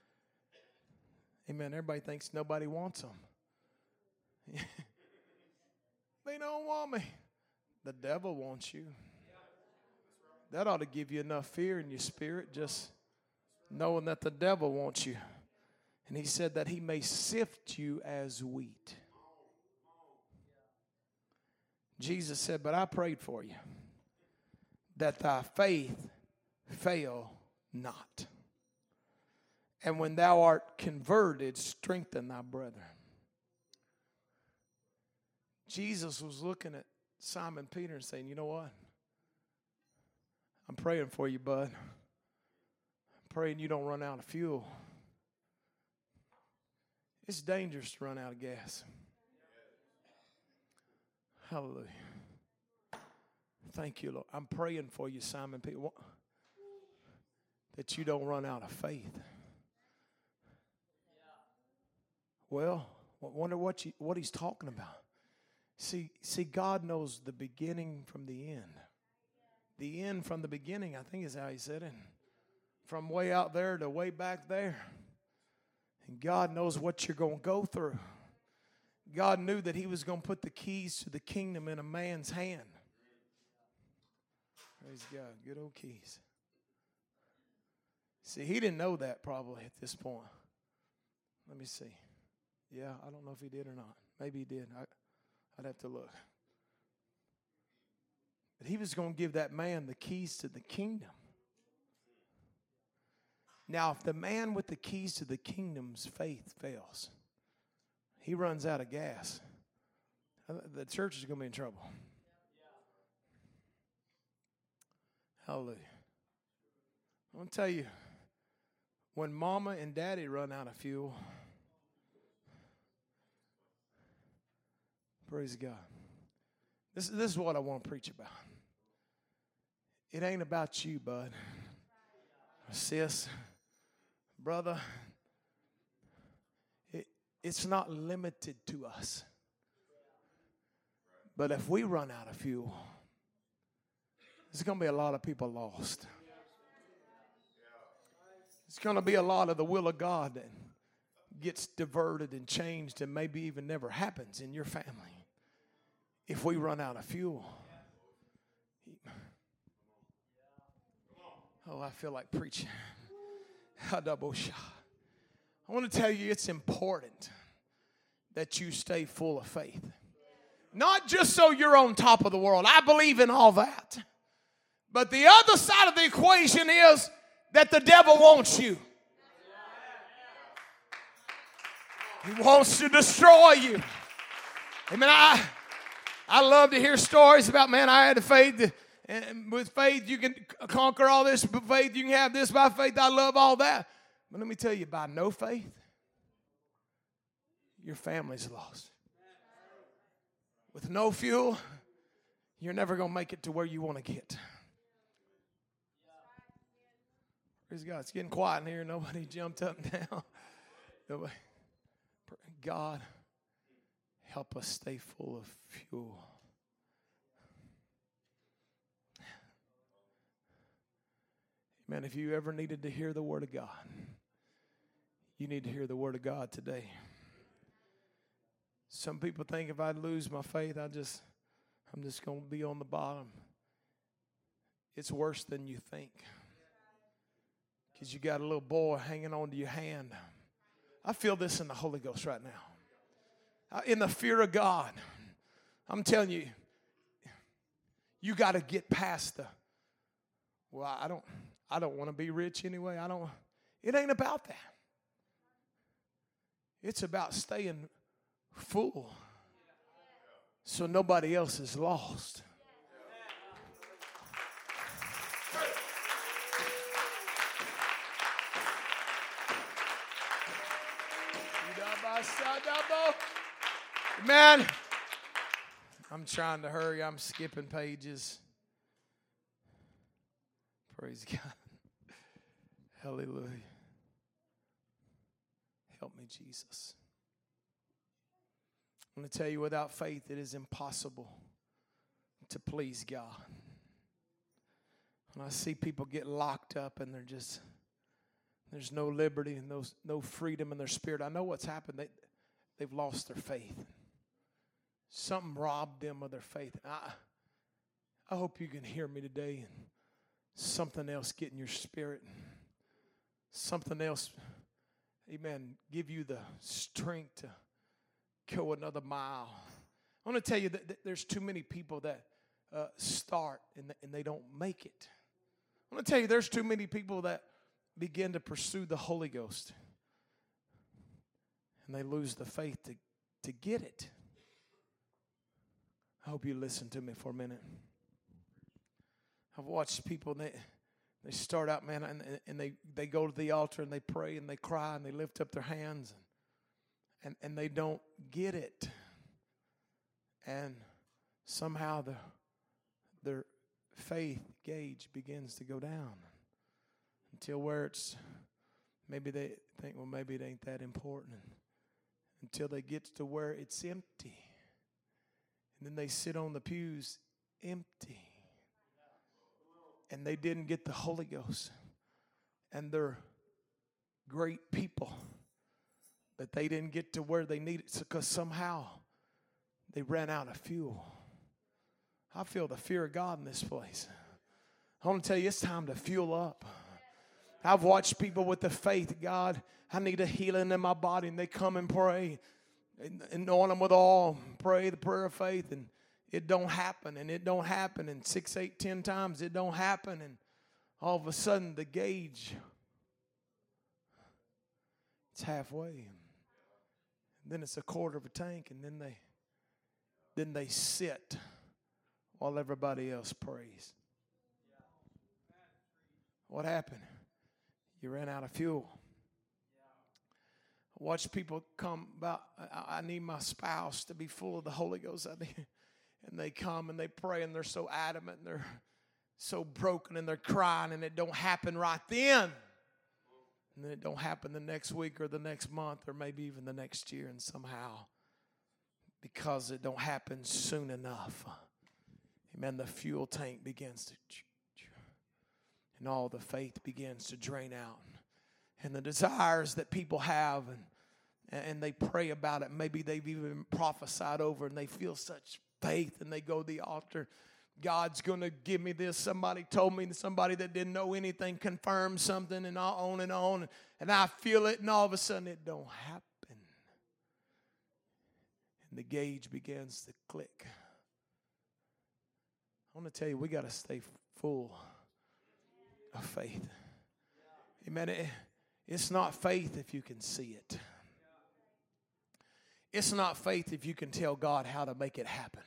Amen. Everybody thinks nobody wants them. They don't want me. The devil wants you. That ought to give you enough fear in your spirit, just knowing that the devil wants you. And he said that he may sift you as wheat. Jesus said, but I prayed for you, that thy faith fail not. And when thou art converted, strengthen thy brethren. Jesus was looking at Simon Peter and saying, you know what? I'm praying for you, bud. I'm praying you don't run out of fuel. It's dangerous to run out of gas. Hallelujah. Thank you, Lord. I'm praying for you, Simon Peter, that you don't run out of faith. Well, I wonder what he's talking about. See, God knows the beginning from the end. The end from the beginning, I think is how he said it. From way out there to way back there. And God knows what you're going to go through. God knew that he was going to put the keys to the kingdom in a man's hand. Praise God. Good old keys. See, he didn't know that probably at this point. Let me see. Yeah, I don't know if he did or not. Maybe he did. I'd have to look. But he was going to give that man the keys to the kingdom. Now, if the man with the keys to the kingdom's faith fails, he runs out of gas, the church is going to be in trouble. Hallelujah. I'm going to tell you, when mama and daddy run out of fuel, praise God. This is what I want to preach about. It ain't about you, bud, sis, brother. It's not limited to us. But if we run out of fuel, there's going to be a lot of people lost. It's going to be a lot of the will of God that gets diverted and changed and maybe even never happens in your family if we run out of fuel. Oh, I feel like preaching. I want to tell you it's important that you stay full of faith. Not just so you're on top of the world. I believe in all that. But the other side of the equation is that the devil wants you. He wants to destroy you. Amen. I love to hear stories about, man, I had the faith. And with faith, you can conquer all this. By faith, you can have this. By faith, I love all that. But let me tell you, by no faith, your family's lost. With no fuel, you're never going to make it to where you want to get. Praise God. It's getting quiet in here. Nobody jumped up and down. Nobody. God, help us stay full of fuel. Man, if you ever needed to hear the Word of God, you need to hear the Word of God today. Some people think if I lose my faith, I'm just going to be on the bottom. It's worse than you think. Because you got a little boy hanging on to your hand. I feel this in the Holy Ghost right now. In the fear of God. I'm telling you, you got to get past the, well, I don't want to be rich anyway. It ain't about that. It's about staying full so nobody else is lost. Man, I'm trying to hurry. I'm skipping pages. Praise God. Hallelujah. Help me, Jesus. I'm going to tell you, without faith, it is impossible to please God. When I see people get locked up and there's no liberty and no freedom in their spirit, I know what's happened. They've lost their faith. Something robbed them of their faith. I hope you can hear me today and something else get in your spirit. Something else, amen, give you the strength to go another mile. I want to tell you that there's too many people that start and they don't make it. I want to tell you there's too many people that begin to pursue the Holy Ghost and they lose the faith to get it. I hope you listen to me for a minute. I've watched people, they start out, man, and they go to the altar and they pray and they cry and they lift up their hands and they don't get it. And somehow their faith gauge begins to go down until where it's, maybe they think, well, maybe it ain't that important. Until they get to where it's empty. And then they sit on the pews empty. And they didn't get the Holy Ghost. And they're great people. But they didn't get to where they needed because somehow they ran out of fuel. I feel the fear of God in this place. I want to tell you, it's time to fuel up. I've watched people with the faith, God, I need a healing in my body, and they come and pray, and anoint them with oil, pray the prayer of faith, and it don't happen, and it don't happen, and 6, 8, 10 times it don't happen, and all of a sudden the gauge, it's halfway, and then it's a quarter of a tank, and then they sit while everybody else prays. What happened? You ran out of fuel. I watch people come about, I need my spouse to be full of the Holy Ghost. And they come and they pray and they're so adamant and they're so broken and they're crying and it don't happen right then. And then it don't happen the next week or the next month or maybe even the next year. And somehow, because it don't happen soon enough, amen, the fuel tank begins to, and all the faith begins to drain out. And the desires that people have, and they pray about it. Maybe they've even prophesied over, and they feel such faith, and they go to the altar. God's going to give me this. Somebody told me, somebody that didn't know anything confirmed something, and on and on. And I feel it, and all of a sudden it don't happen. And the gauge begins to click. I want to tell you, we got to stay full of faith. Amen. It's not faith if you can see it. It's not faith if you can tell God how to make it happen.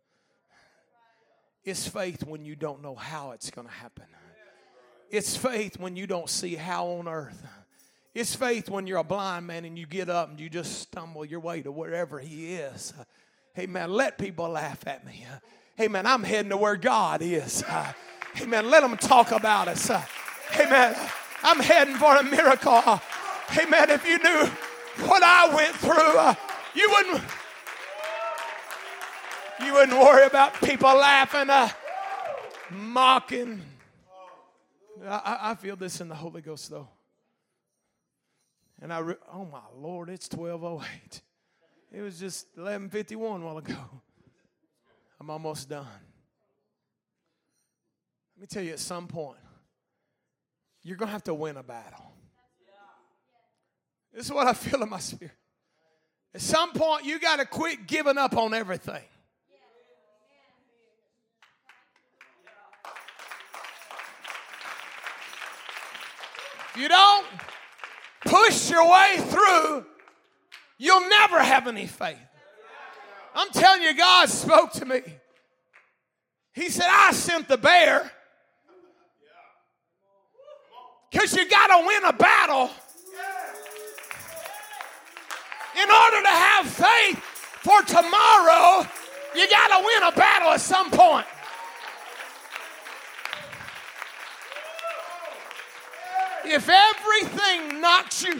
It's faith when you don't know how it's going to happen. It's faith when you don't see how on earth. It's faith when you're a blind man and you get up and you just stumble your way to wherever He is. Hey, man, let people laugh at me. Hey, man, I'm heading to where God is. Hey, man, let them talk about us. Hey, man, I'm heading for a miracle. Hey, man, if you knew what I went through, you wouldn't worry about people laughing, mocking. I feel this in the Holy Ghost, though. And oh, my Lord, it's 12:08. It was just 11:51 a while ago. I'm almost done. Let me tell you, at some point, you're going to have to win a battle. This is what I feel in my spirit. At some point, you got to quit giving up on everything. If you don't push your way through, you'll never have any faith. I'm telling you, God spoke to me. He said, I sent the bear because you got to win a battle in order to have faith for tomorrow. You got to win a battle at some point. If everything knocks you,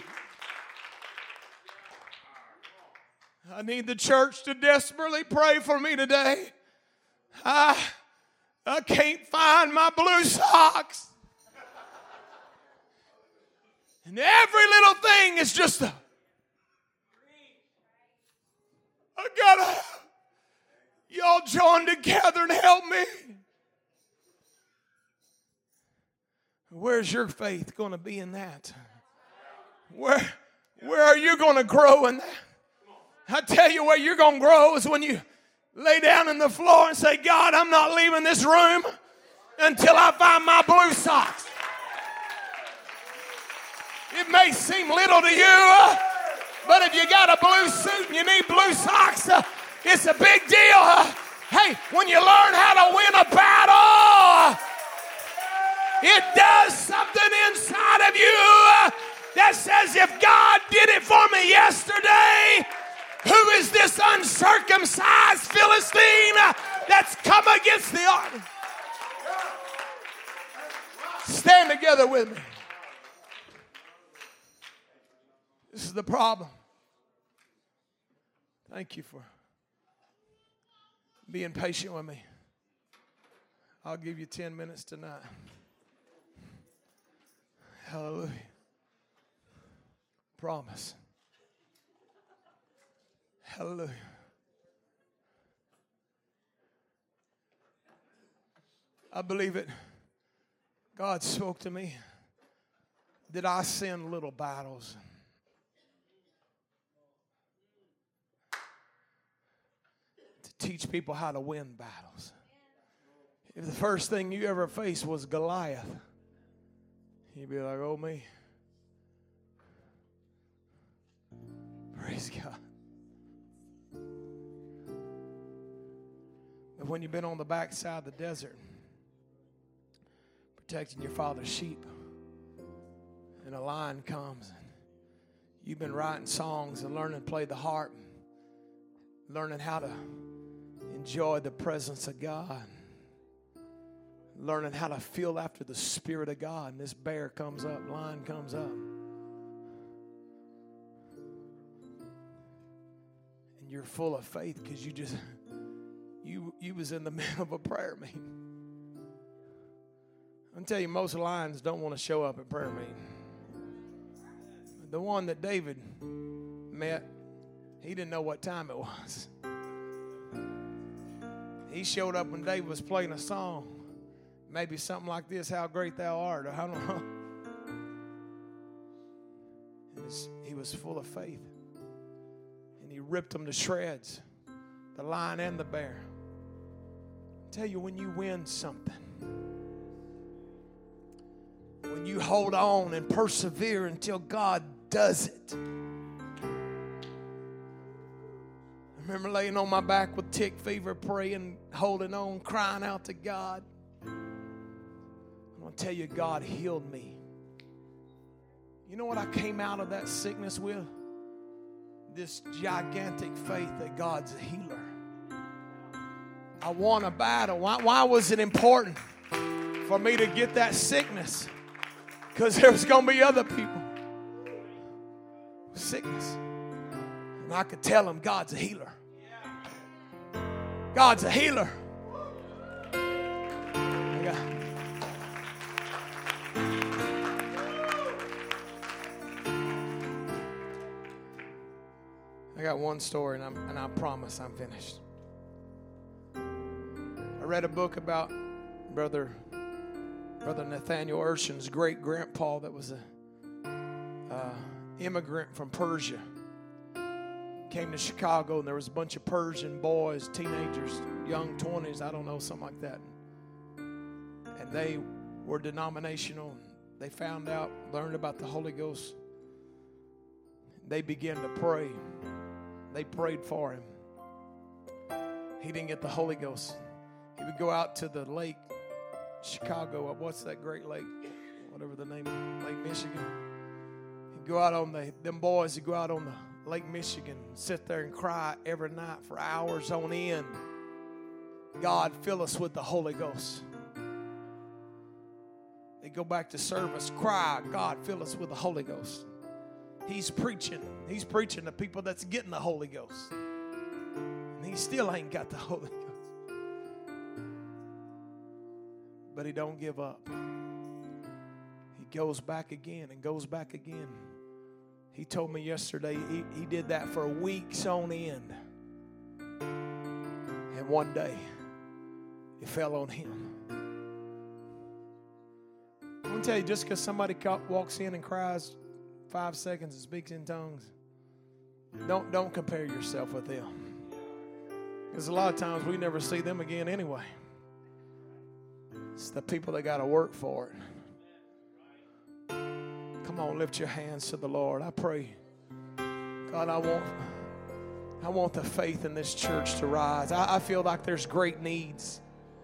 I need the church to desperately pray for me today. I can't find my blue socks. And every little thing is just I gotta, y'all join together and help me. Where's your faith going to be in that? Where are you going to grow in that? I tell you where you're going to grow is when you lay down on the floor and say, God, I'm not leaving this room until I find my blue socks. It may seem little to you, but if you got a blue suit and you need blue socks, it's a big deal. Hey, when you learn how to win a battle, it does something inside of you that says, if God did it for me yesterday, who is this uncircumcised Philistine that's come against the army? Stand together with me. This is the problem. Thank you for being patient with me. I'll give you 10 minutes tonight. Hallelujah. Promise. Hallelujah. I believe it. God spoke to me. Did I send little battles? To teach people how to win battles. If the first thing you ever faced was Goliath, you'd be like, oh, me. Praise God. But when you've been on the backside of the desert, protecting your father's sheep, and a lion comes, and you've been writing songs and learning to play the harp, learning how to enjoy the presence of God, learning how to feel after the Spirit of God, and this bear comes up, lion comes up. And you're full of faith because you was in the middle of a prayer meeting. I'm tell you, most lions don't want to show up at prayer meeting. The one that David met, he didn't know what time it was. He showed up when David was playing a song. Maybe something like this, How Great Thou Art, or I don't know. He was full of faith. And he ripped them to shreds, the lion and the bear. I tell you, when you win something, when you hold on and persevere until God does it, remember laying on my back with tick fever, praying, holding on, crying out to God. I'm going to tell you, God healed me. You know what I came out of that sickness with? This gigantic faith that God's a healer. I won a battle. Why was it important for me to get that sickness? Because there was going to be other people with sickness. And I could tell them God's a healer. God's a healer. I got one story, and I promise I'm finished. I read a book about Brother Nathaniel Urshan's great-grandpa that was a immigrant from Persia. Came to Chicago, and there was a bunch of Persian boys, teenagers, young 20s, I don't know, something like that. And they were denominational. They found out, learned about the Holy Ghost. They began to pray. They prayed for him. He didn't get the Holy Ghost. He would go out to the lake, Chicago. What's that great lake? Whatever the name is, Lake Michigan. He'd go out on them boys would go out on the Lake Michigan and sit there and cry every night for hours on end. God, fill us with the Holy Ghost. They go back to service, cry, God, fill us with the Holy Ghost. He's preaching to people that's getting the Holy Ghost. And he still ain't got the Holy Ghost. But he don't give up. He goes back again and goes back again. He told me yesterday he did that for weeks on end. And one day, it fell on him. I'm going to tell you, just because somebody walks in and cries 5 seconds and speaks in tongues, don't compare yourself with them. Because a lot of times we never see them again anyway. It's the people that got to work for it. Come on, lift your hands to the Lord. I pray, God, I want the faith in this church to rise. I feel like there's great needs.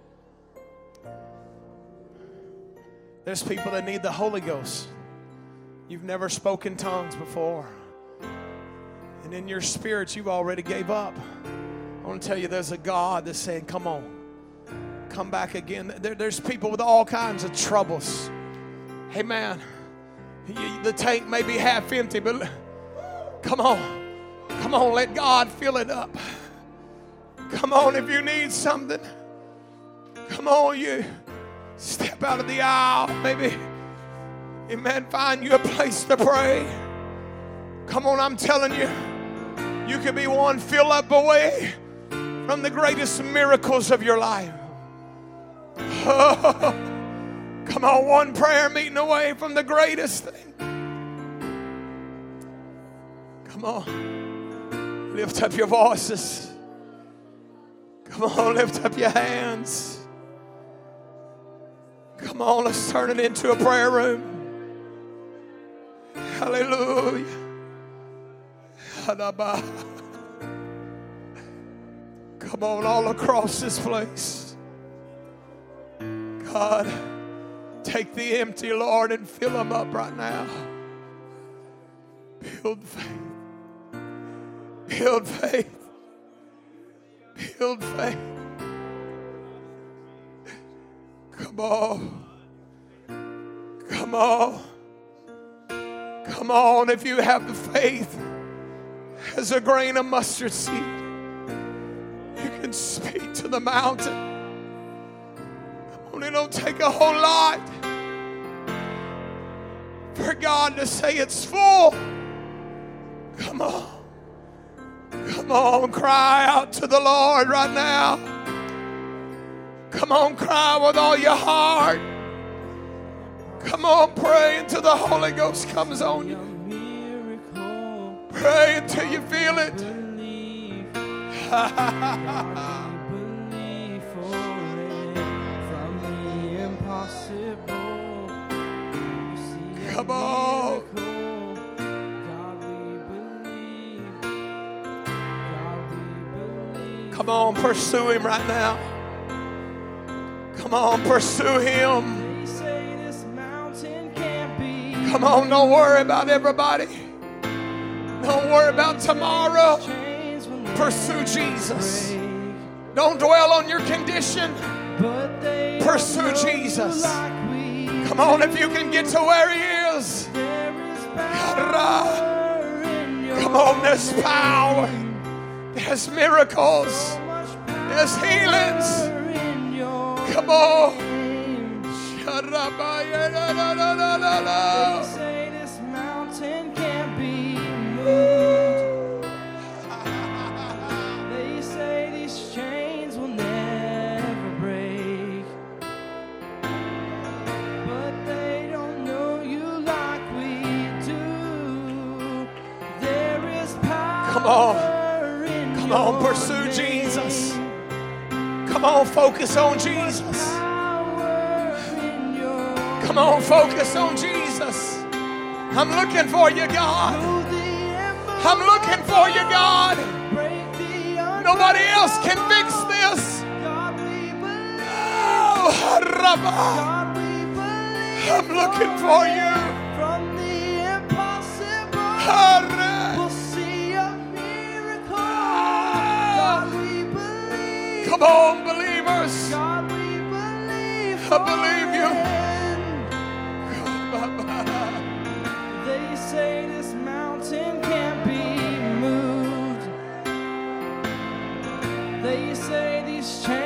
There's people that need the Holy Ghost. You've never spoken tongues before. And in your spirit, you've already gave up. I want to tell you, there's a God that's saying, come on. Come back again. There's people with all kinds of troubles. Hey, man, the tank may be half empty, but come on. Come on, let God fill it up. Come on, if you need something. Come on, you step out of the aisle. Maybe, amen, find you a place to pray. Come on, I'm telling you, you could be one fill up away from the greatest miracles of your life. Oh, come on, one prayer meeting away from the greatest thing. Come on, lift up your voices. Come on, lift up your hands. Come on, let's turn it into a prayer room. Hallelujah. Come on, all across this place. God, take the empty, Lord, and fill them up right now. Build faith. Build faith. Build faith. Come on. Come on. Come on, if you have the faith as a grain of mustard seed, you can speak to the mountain. It don't take a whole lot for God to say it's full. Come on. Come on, cry out to the Lord right now. Come on, cry with all your heart. Come on, pray until the Holy Ghost comes on you. Pray until you feel it. Come on. on, pursue Him right now. Come on, pursue Him. They say this mountain can't be. Come on, don't worry about everybody. Don't worry about tomorrow. Chains will Pursue Jesus. break. Don't dwell on your condition. But they Pursue don't know Jesus. like we Come on, if you can get to where He is. There is power in your Come on, there's power. There's miracles. so much power There's healings. in your Come on. name. They say this mountain can't be moved. They say these chains will never break. But they don't know you like we do. There is power. Come on. in Come on, your pursue name. Jesus. Come on, focus on Jesus. Power in your Come on, focus on Jesus. I'm looking for you, God. Through the ember, I'm looking for you, God. break the Nobody else can fix this. God, we believe. Oh, Rabba. God, we believe. I'm looking for you. From the impossible, Hurry. we'll see a miracle. God, we believe. Come on, believers. God, we believe. I believe you. They say this mountain can't be moved. They say these chains